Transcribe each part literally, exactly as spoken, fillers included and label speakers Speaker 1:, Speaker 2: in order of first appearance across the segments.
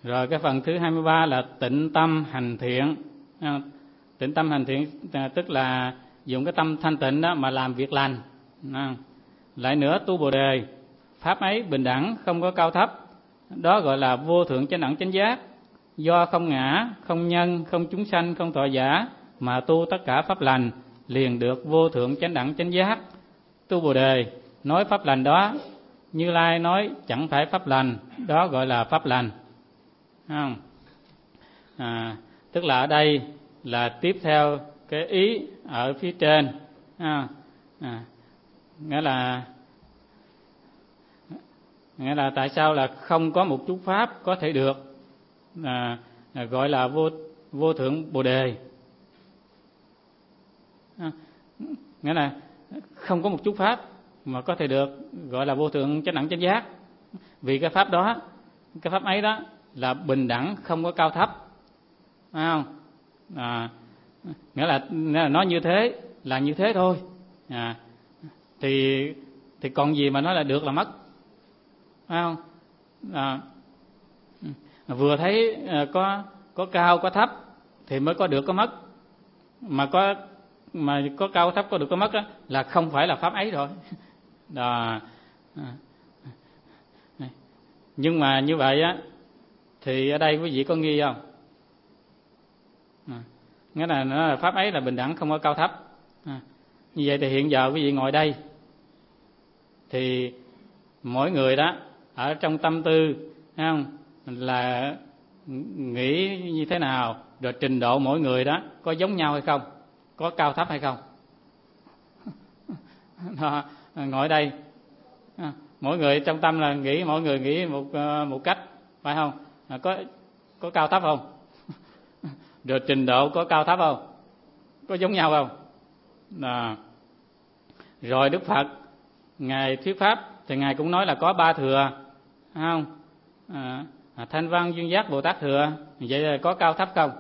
Speaker 1: Rồi cái phần thứ hai mươi ba là tịnh tâm hành thiện. Tịnh tâm hành thiện tức là dùng cái tâm thanh tịnh đó mà làm việc lành. Lại nữa, tu Bồ đề, pháp ấy bình đẳng, không có cao thấp, đó gọi là vô thượng chánh đẳng chánh giác. Do không ngã, không nhân, không chúng sanh, không thọ giả mà tu tất cả pháp lành, liền được vô thượng chánh đẳng chánh giác. Tu Bồ đề nói pháp lành đó, Như Lai nói chẳng phải pháp lành, đó gọi là pháp lành. Không? À, tức là ở đây là tiếp theo cái ý ở phía trên. À, à, nghĩa là nghĩa là tại sao là không có một chút pháp có thể được à, à, gọi là vô vô thượng Bồ đề. À, nghĩa là không có một chút pháp mà có thể được gọi là vô thượng chánh đẳng chánh giác, vì cái pháp đó, cái pháp ấy đó là bình đẳng, không có cao thấp. Phải không? À, nghĩa là, nghĩa là nó như thế là như thế thôi. À, thì thì còn gì mà nói là được là mất. Phải không? À, vừa thấy có có cao có thấp thì mới có được có mất, mà có mà có cao thấp có được có mất đó, là không phải là pháp ấy rồi. Đó. Nhưng mà như vậy á thì ở đây quý vị có nghi không? À, nghĩa là nó là pháp ấy là bình đẳng, không có cao thấp. À, như vậy thì hiện giờ quý vị ngồi đây thì mỗi người đó ở trong tâm tư, thấy không, là nghĩ như thế nào, rồi trình độ mỗi người đó có giống nhau hay không, có cao thấp hay không. Đó, ngồi đây à, mỗi người trong tâm là nghĩ, mỗi người nghĩ một một cách, phải không? À, có có cao thấp không? Rồi trình độ có cao thấp không, có giống nhau không? À, rồi Đức Phật ngài thuyết pháp thì ngài cũng nói là có ba thừa, phải không? À, à, Thanh Văn Duyên Giác Bồ Tát thừa, vậy là có cao thấp không?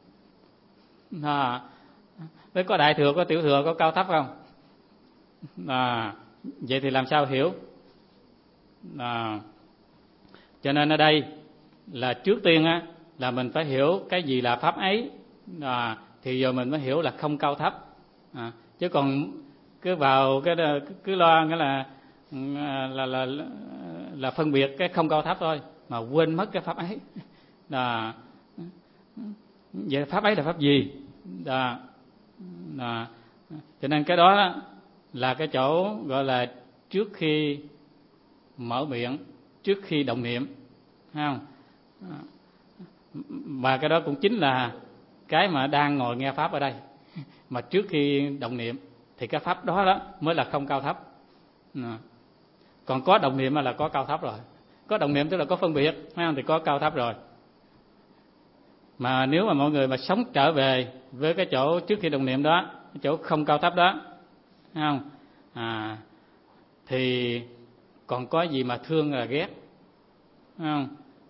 Speaker 1: À, với có đại thừa, có tiểu thừa, có cao thấp không? À, vậy thì làm sao hiểu? À, cho nên ở đây là trước tiên á là mình phải hiểu cái gì là pháp ấy, à, thì giờ mình mới hiểu là không cao thấp. À, chứ còn cứ vào cái cứ lo nghĩa là là là là, là phân biệt cái không cao thấp thôi mà quên mất cái pháp ấy. Đó. Vậy pháp ấy là pháp gì? Đó. Đó. Cho nên cái đó là cái chỗ gọi là trước khi mở miệng, trước khi động niệm, thấy không? Và cái đó cũng chính là cái mà đang ngồi nghe pháp ở đây. Mà trước khi động niệm thì cái pháp đó đó mới là không cao thấp. Còn có động niệm là có cao thấp rồi. Có động niệm tức là có phân biệt, thấy không? Thì có cao thấp rồi. Mà nếu mà mọi người mà sống trở về với cái chỗ trước khi động niệm đó, cái chỗ không cao thấp đó, thấy không? À, thì còn có gì mà thương là ghét, thấy không?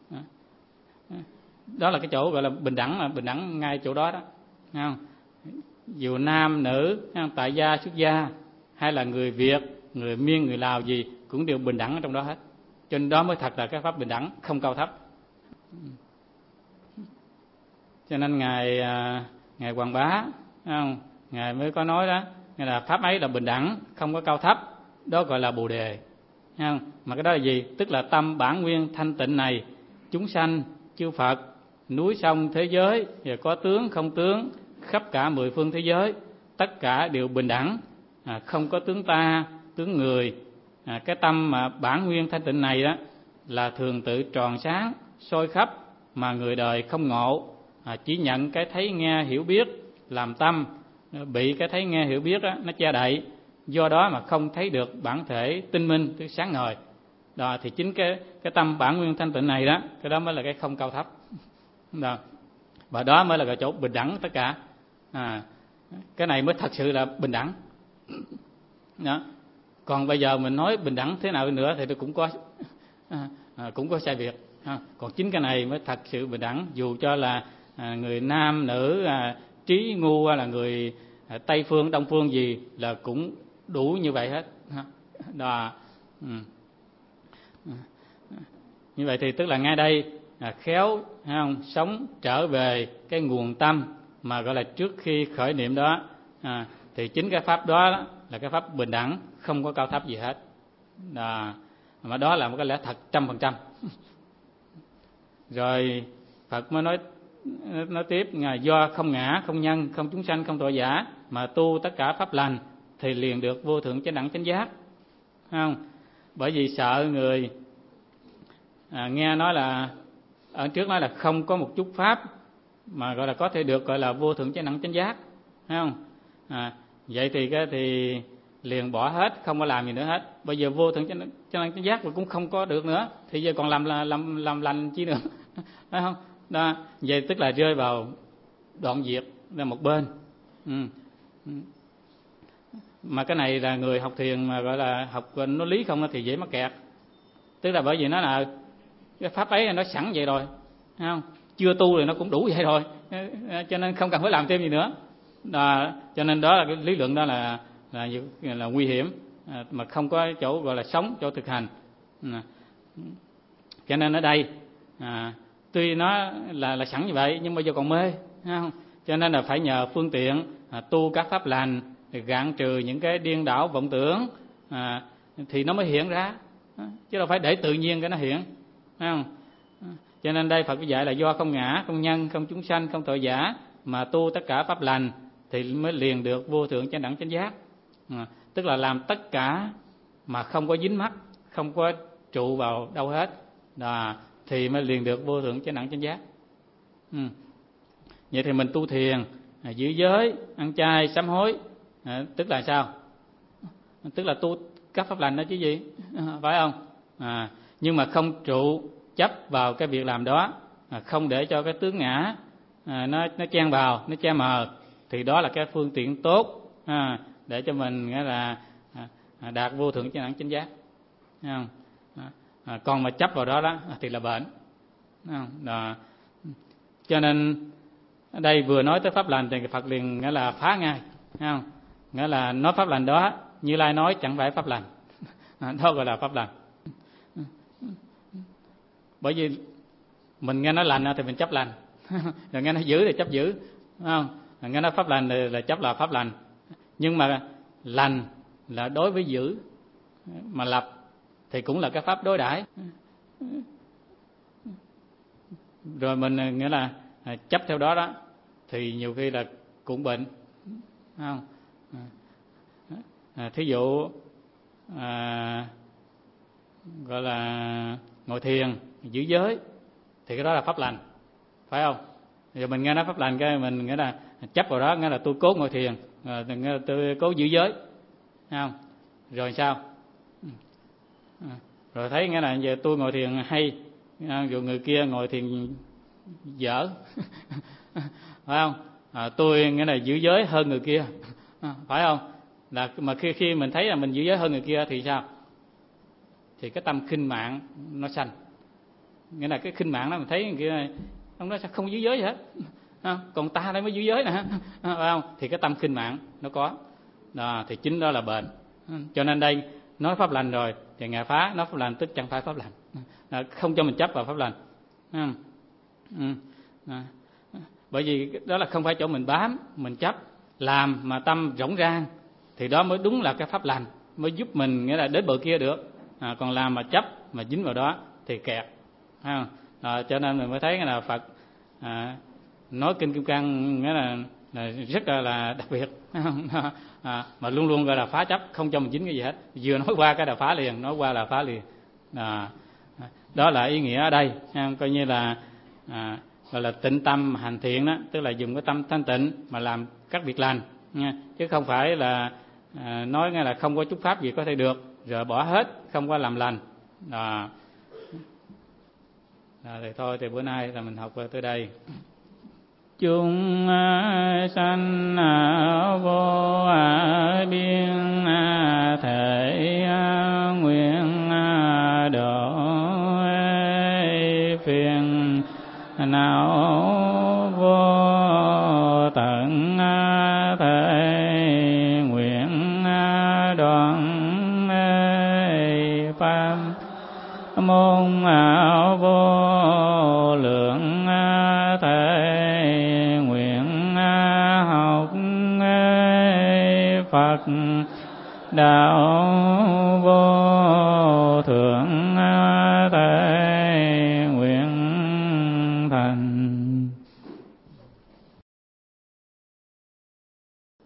Speaker 1: Đó là cái chỗ gọi là bình đẳng, là bình đẳng ngay chỗ đó đó, thấy không? Dù nam nữ, tại gia xuất gia, hay là người Việt, người Miên, người Lào gì cũng đều bình đẳng ở trong đó hết. Cho nên đó mới thật là cái pháp bình đẳng, không cao thấp. Cho nên ngài ngài Hoàng Bá, không? Ngài mới có nói đó, nghĩa là pháp ấy là bình đẳng, không có cao thấp, đó gọi là Bồ đề, không? Mà cái đó là gì? Tức là tâm bản nguyên thanh tịnh này, chúng sanh, chư Phật, núi sông thế giới, và có tướng không tướng, khắp cả mười phương thế giới, tất cả đều bình đẳng, à, không có tướng ta, tướng người. À, cái tâm mà bản nguyên thanh tịnh này đó là thường tự tròn sáng, soi khắp, mà người đời không ngộ, à, chỉ nhận cái thấy nghe hiểu biết làm tâm, bị cái thấy nghe hiểu biết đó, nó che đậy, do đó mà không thấy được bản thể tinh minh, tức sáng ngời. Đó thì chính cái cái tâm bản nguyên thanh tịnh này đó, cái đó mới là cái không cao thấp. Đó. Và đó mới là cái chỗ bình đẳng tất cả. À, cái này mới thật sự là bình đẳng. Đó. Còn bây giờ mình nói bình đẳng thế nào nữa thì cũng có à, cũng có sai biệt. À, còn chính cái này mới thật sự bình đẳng, dù cho là à, người nam nữ à, trí ngu hay là người à, Tây phương Đông phương gì là cũng đủ như vậy hết. Đó. Ừ. Như vậy thì tức là ngay đây à, khéo không sống trở về cái nguồn tâm mà gọi là trước khi khởi niệm đó, à, thì chính cái pháp đó là cái pháp bình đẳng, không có cao thấp gì hết. À, mà đó là một cái lẽ thật trăm phần trăm. Rồi Phật mới nói nói tiếp, do không ngã, không nhân, không chúng sanh, không tội giả mà tu tất cả pháp lành thì liền được vô thượng chánh đẳng chánh giác. Không? Bởi vì sợ người à, nghe nói là ở trước nói là không có một chút pháp mà gọi là có thể được gọi là vô thượng chánh đẳng chánh giác, thấy không? À, vậy thì cái thì liền bỏ hết, không có làm gì nữa hết. Bây giờ vô thượng chánh đẳng chánh giác mà cũng không có được nữa, thì giờ còn làm làm làm lành chi nữa, thấy không? Đó, vậy tức là rơi vào đoạn diệt ra một bên. Ừ. Mà cái này là người học thiền mà gọi là học nó lý không thì dễ mắc kẹt. Tức là bởi vì nó là cái pháp ấy nó sẵn vậy rồi, thấy không? Chưa tu thì nó cũng đủ vậy rồi, cho nên không cần phải làm thêm gì nữa. Đó, cho nên đó là cái lý luận đó là là là, là nguy hiểm, mà không có chỗ gọi là sống, chỗ thực hành. Cho nên ở đây à, tuy nó là là sẵn như vậy nhưng bây giờ còn mê, thấy không? Cho nên là phải nhờ phương tiện à, tu các pháp lành, gạn trừ những cái điên đảo vọng tưởng, à, thì nó mới hiện ra, chứ đâu phải để tự nhiên cái nó hiện, thấy không? Cho nên đây Phật dạy là do không ngã, không nhân, không chúng sanh, không tội giả mà tu tất cả pháp lành thì mới liền được vô thượng chánh đẳng chánh giác. À, tức là làm tất cả mà không có dính mắc, không có trụ vào đâu hết, đó, thì mới liền được vô thượng chánh đẳng chánh giác. Ừ. Vậy thì mình tu thiền, à, giữ giới, ăn chay, sám hối, à, tức là sao? Tức là tu các pháp lành đó chứ gì, à, phải không? À, nhưng mà không trụ chấp vào cái việc làm đó, à, không để cho cái tướng ngã à, nó nó chen vào, nó che mờ, thì đó là cái phương tiện tốt à, để cho mình nghĩa là à, đạt vô thượng chánh đẳng chánh giác, thấy không? À, à, còn mà chấp vào đó đó thì là bệnh, thấy không? Đó. Cho nên ở đây vừa nói tới pháp lành thì Phật liền nghĩa là phá ngay, thấy không? Nghĩa là nói pháp lành đó Như Lai nói chẳng phải pháp lành, đó gọi là pháp lành. Bởi vì mình nghe nói lành thì mình chấp lành, rồi nghe nói giữ thì chấp giữ, không? Rồi nghe nói pháp lành thì là chấp là pháp lành. Nhưng mà lành là đối với giữ, mà lập thì cũng là cái pháp đối đãi. Rồi mình nghĩa là chấp theo đó đó thì nhiều khi là cũng bệnh, không? À, thí dụ à, gọi là ngồi thiền, giữ giới thì cái đó là pháp lành, phải không? Giờ mình nghe nói pháp lành cái mình nghĩa là chấp vào đó, nghĩa là tôi cố ngồi thiền, nghĩa là tôi cố giữ giới, thấy không? Rồi sao? À, rồi thấy nghĩa là giờ tôi ngồi thiền hay, dù người kia ngồi thiền dở, phải không? À, tôi nghĩa là giữ giới hơn người kia, à, phải không? Là mà khi khi mình thấy là mình giữ giới hơn người kia thì sao? Thì cái tâm khinh mạng nó sanh. Nghĩa là cái khinh mạng đó mình thấy người kia ông nói sao không giữ giới gì hết, à, còn ta đây mới giữ giới nè, à, phải không? Thì cái tâm khinh mạng nó có. Đó, thì chính đó là bệnh. Cho nên đây nói pháp lành rồi thì ngài phá, nói pháp lành tức chẳng phải pháp lành, à, không cho mình chấp vào pháp lành. À, à, bởi vì đó là không phải chỗ mình bám, mình chấp làm mà tâm rỗng rang thì đó mới đúng là cái pháp lành, mới giúp mình nghĩa là đến bờ kia được. À, còn làm mà chấp mà dính vào đó thì kẹt, à, à, cho nên mình mới thấy là Phật à, nói kinh Kim Cang nghĩa là, là rất là, là đặc biệt, à, mà luôn luôn gọi là phá chấp, không cho mình dính cái gì hết, vừa nói qua cái là phá liền, nói qua là phá liền. À, đó là ý nghĩa ở đây, coi như là à, gọi là tịnh tâm hành thiện đó, tức là dùng cái tâm thanh tịnh mà làm các việc lành nha, chứ không phải là à, nói nghe là không có chút pháp gì có thể được rồi bỏ hết, không có làm lành. À, à, thì thôi thì bữa nay là mình học tới đây. Chúng sanh vô biên thể nguyện độ phiền não vô tận thể nguyện đoạn pháp môn vô Phật, đạo vô thượng thể nguyện thành.